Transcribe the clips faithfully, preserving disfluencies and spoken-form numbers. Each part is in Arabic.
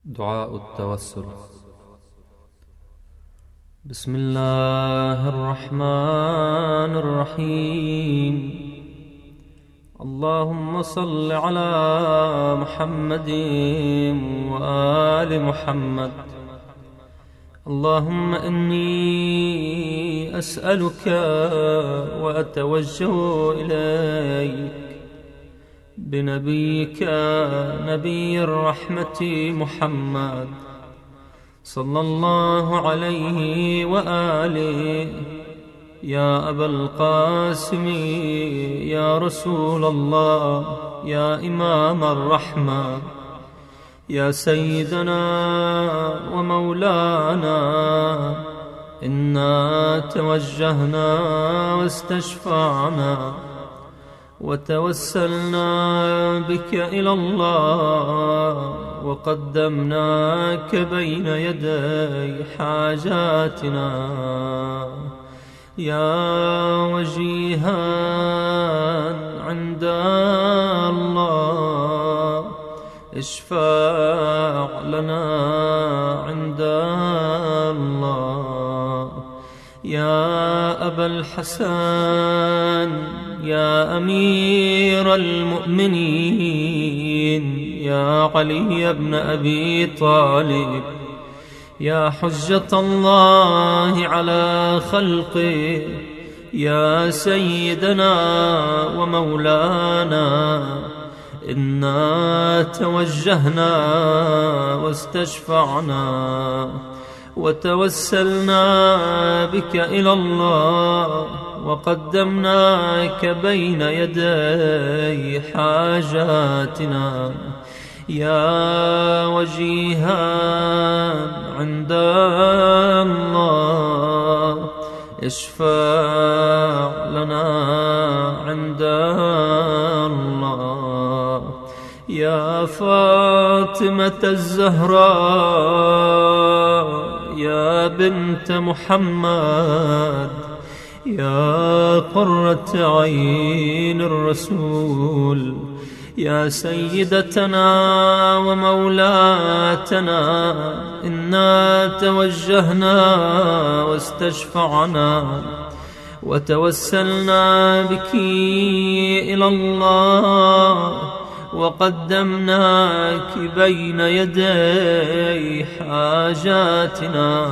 دعاء التوسل. بسم الله الرحمن الرحيم. اللهم صل على محمد وآل محمد. اللهم إني أسألك وأتوجه إليك بنبيك نبي الرحمة محمد صلى الله عليه وآله. يا أبا القاسم يا رسول الله يا إمام الرحمة يا سيدنا ومولانا، إنا توجهنا واستشفعنا وتوسلنا بك إلى الله وقدمناك بين يدي حاجاتنا. يا وجيها عند الله اشفع لنا عند الله. يا أبا الحسن يا أمير المؤمنين يا علي بن أبي طالب، يا حجة الله على خلقه، يا سيدنا ومولانا، إنا توجهنا واستشفعنا وتوسلنا بك إلى الله وقدمناك بين يدي حاجاتنا. يا وجيها عند الله اشفع لنا عند الله. يا فاطمة الزهراء يا بنت محمد، يا قرة عين الرسول، يا سيدتنا ومولاتنا، إنا توجهنا واستشفعنا وتوسلنا بك إلى الله وقدمناك بين يدي حاجاتنا.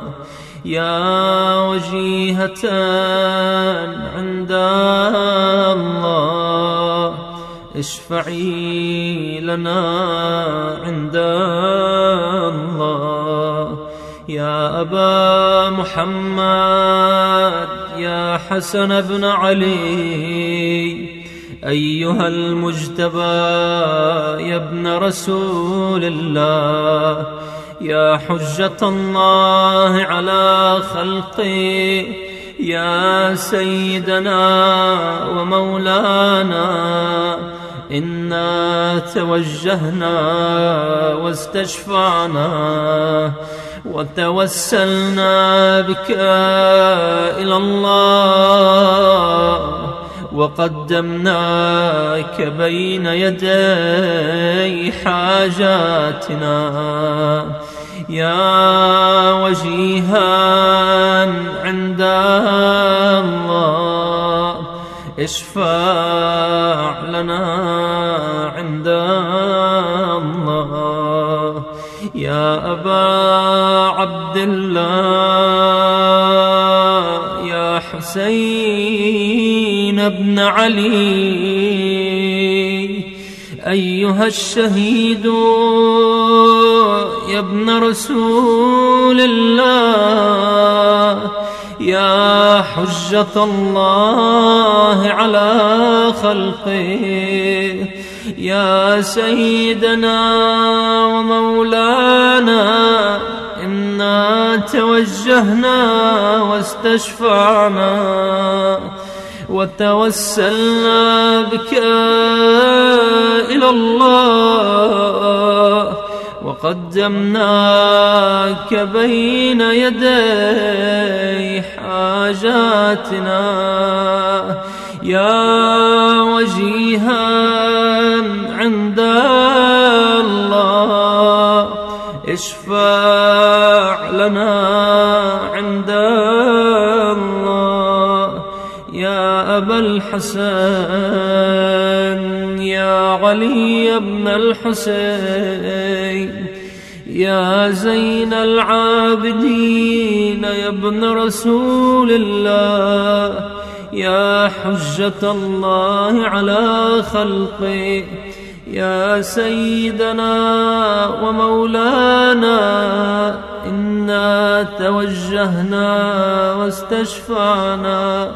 يا وجيهة عند الله اشفعي لنا عند الله. يا أبا محمد يا حسن بن علي أيها المجتبى يا ابن رسول الله، يا حجة الله على خلقه، يا سيدنا ومولانا، إنا توجهنا واستشفعنا وتوسلنا بك إلى الله وقدمناك بين يدي حاجاتنا. يا وجيها عند الله اشفع لنا عند الله. يا أبا عبد الله يا حسين بن علي أيها الشهيد يا ابن رسول الله، يا حجة الله على خلقه، يا سيدنا ومولانا، إنا توجهنا واستشفعنا وتوسلنا بك إلى الله وقدمناك بين يدي حاجاتنا. يا وجيها عند الله اشفع لنا عند الله. يا أبا الحسن يا علي بن الحسين يا زين العابدين يا ابن رسول الله، يا حجة الله على خلقه، يا سيدنا ومولانا، إنا توجهنا واستشفعنا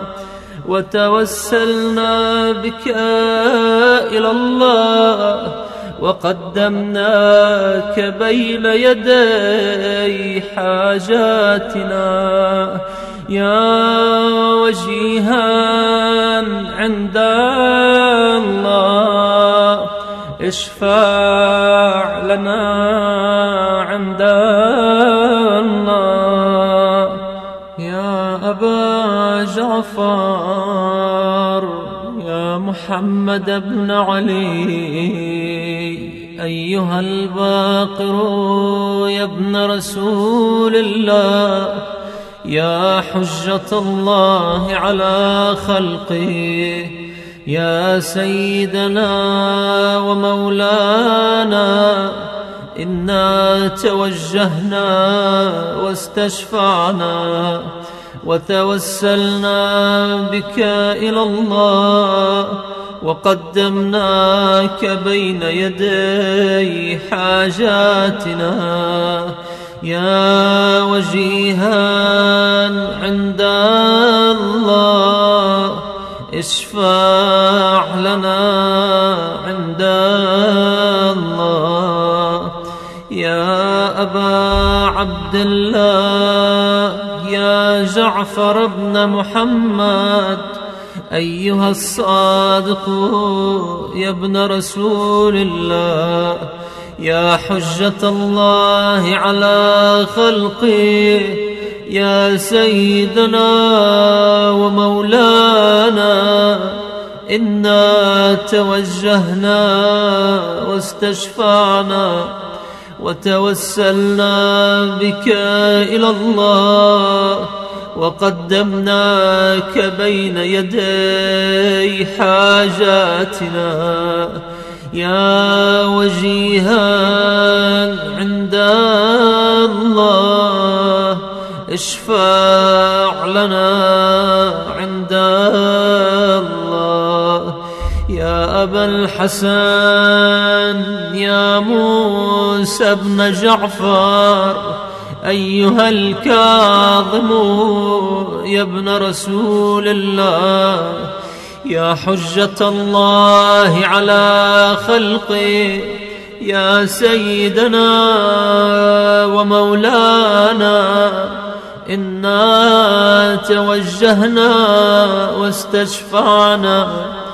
وتوسلنا بك إلى الله، وقدمناك بين يدي حاجاتنا. يا وجيها عند الله اشفع لنا عند الله. يا أبا جعفر يا محمد بن علي أيها الباقر يا ابن رسول الله، يا حجة الله على خلقه، يا سيدنا ومولانا، إنا توجهنا واستشفعنا وتوسلنا بك إلى الله، وقدمناك بين يدي حاجاتنا. يا وجيها عند الله اشفع لنا عند الله. يا أبا عبد الله يا جعفر بن محمد أيها الصادق يا ابن رسول الله، يا حجة الله على خلقه، يا سيدنا ومولانا، إنا توجهنا واستشفعنا وتوسلنا بك إلى الله، وقدمناك بين يدي حاجاتنا. يا وجيها عند الله اشفع لنا عند الله. يا أبا الحسن يا موسى بن جعفر أيها الكاظم يا ابن رسول الله، يا حجة الله على خلقه، يا سيدنا ومولانا، إنا توجهنا واستشفعنا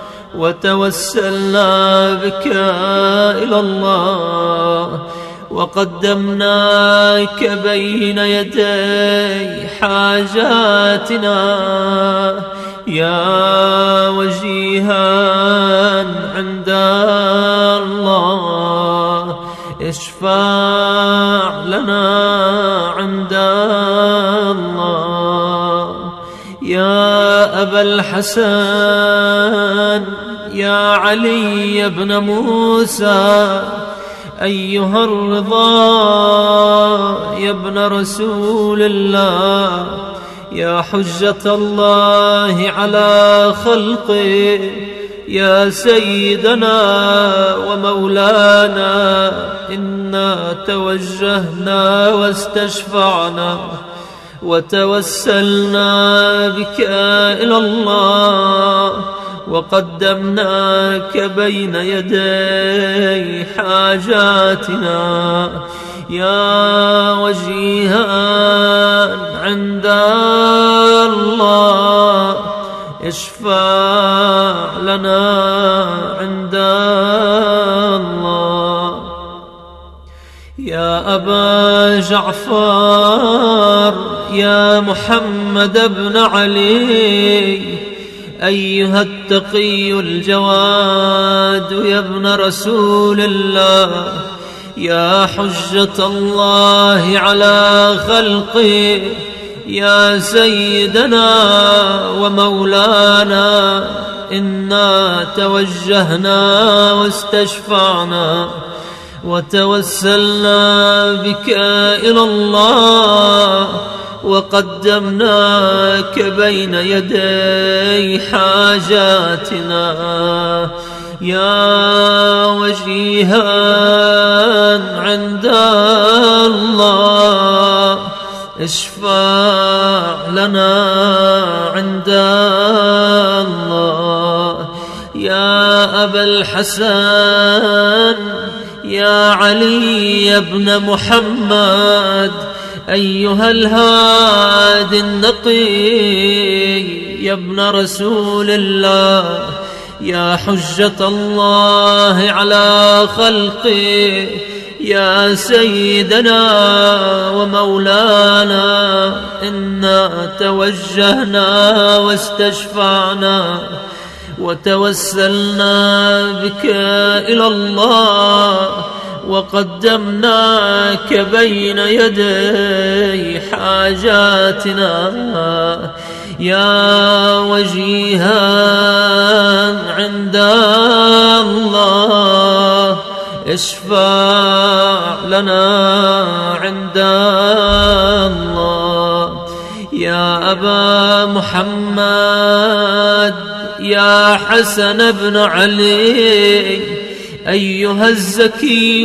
وتوسلنا بك إلى الله، وقدمناك بين يدي حاجاتنا. يا وجيها عند الله اشفع لنا عند الله. يا أبا الحسن يا علي بن موسى أيها الرضا يا ابن رسول الله، يا حجة الله على خلقه، يا سيدنا ومولانا، إنا توجهنا واستشفعنا وتوسلنا بك إلى الله، وقدمناك بين يدي حاجاتنا. يا وجيها عند الله اشفع لنا عند الله. يا أبا جعفر يا محمد بن علي أيها التقي الجواد يا ابن رسول الله، يا حجة الله على خلقه، يا سيدنا ومولانا، إنا توجهنا واستشفعنا وتوسلنا بك إلى الله، وقدمناك بين يدي حاجاتنا. يا وجيها عند الله، اشفع لنا عند الله. يا أبا الحسن، يا علي بن محمد، أيها الهادي النقي، يا ابن رسول الله، يا حجة الله على خلقه، يا سيدنا ومولانا، إنا توجهنا واستشفعنا وتوسلنا بك إلى الله، وقدمناك بين يدي حاجاتنا. يا وجيها عند الله، اشفع لنا عند الله. يا أبا محمد، يا حسن بن علي، أيها الزكي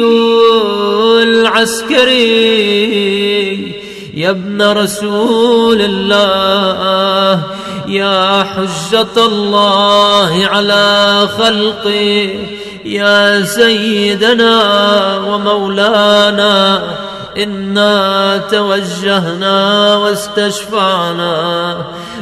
العسكري، يا ابن رسول الله، يا حجة الله على خلقه، يا سيدنا ومولانا، إنا توجهنا واستشفعنا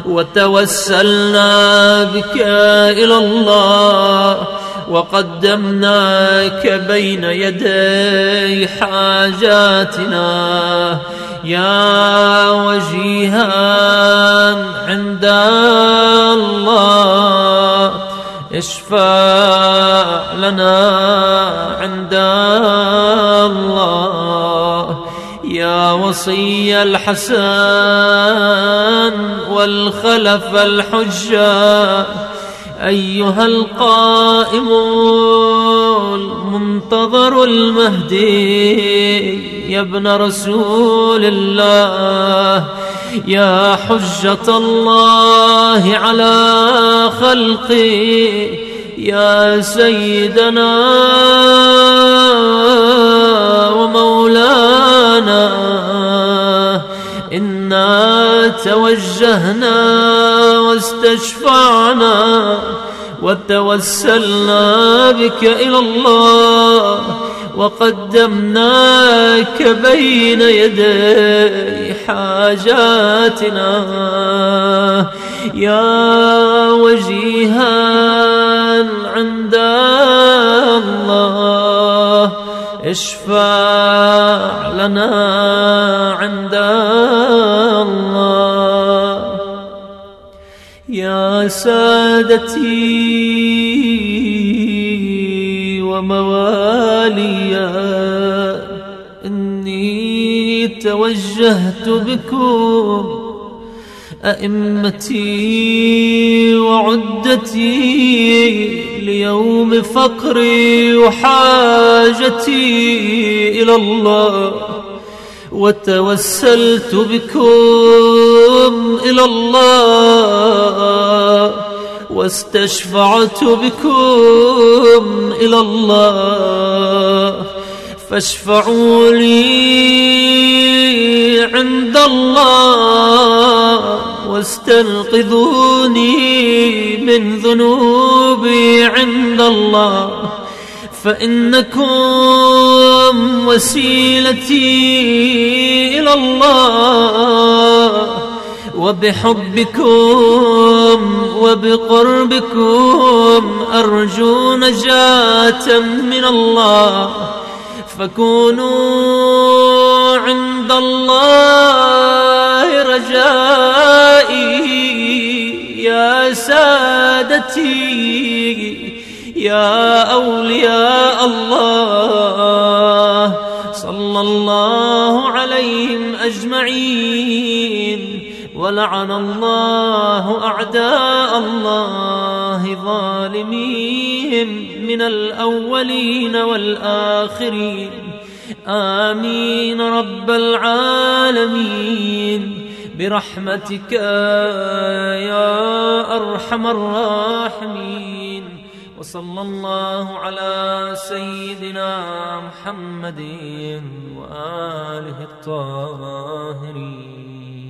وتوسلنا بك إلى الله، وقدمناك بين يدي حاجاتنا. يا وجيها عند الله، اشفع لنا عند الله. يا وصي الحسن والخلف الحجة، أيها القائم المنتظر المهدي، يا ابن رسول الله، يا حجة الله على خلقه، يا سيدنا ومولانا، إنا توجهنا واستشفعنا وتوسلنا بك إلى الله، وقدمناك بين يدي حاجاتنا. يا وجيها عند الله، اشفع لنا عند الله. يا سادتي ومواليا، إني توجهت بكم، أئمتي وعدتي، ليوم فقري وحاجتي إلى الله، وتوسلت بكم إلى الله، واستشفعت بكم إلى الله، فاشفعوا لي عند الله، واستنقذوني من ذنوبي عند الله، فإنكم وسيلتي إلى الله، وبحبكم وبقربكم أرجو نجاة من الله، فكونوا عند الله رجائي. يا سادتي، يا أولياء الله، صلى الله عليهم أجمعين. ولعن الله أعداء الله ظالميهم من الأولين والآخرين. آمين رب العالمين برحمتك يا أرحم الراحمين. وصلى الله على سيدنا محمد وآله الطاهرين.